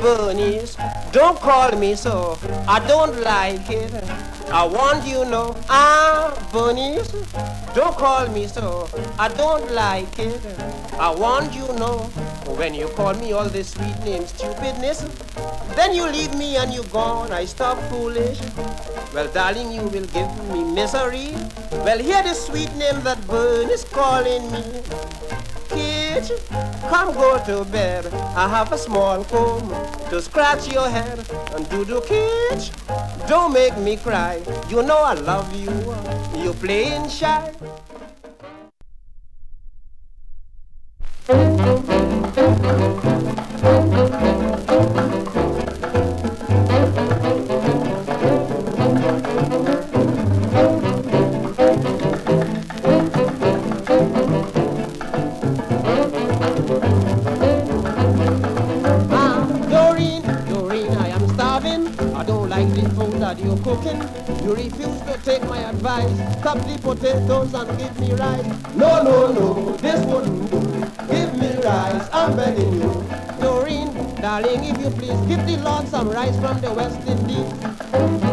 Bernice, don't call me so. I don't like it. I want you know. Bernice, don't call me so. I don't like it. I want you know. When you call me all this sweet name stupidness, then you leave me and you gone. I stop foolish. Well, darling, you will give me misery. Well, hear the sweet name that Bernice calling me. Kid, come go to bed. I have a small comb to scratch your head. And do kid, don't make me cry. You know I love you. You playing shy. You're cooking, you refuse to take my advice. Stop the potatoes and give me rice. No, no, no, this wouldn't do. Give me rice, I'm begging you. Doreen, darling, if you please, give the Lord some rice from the West Indies.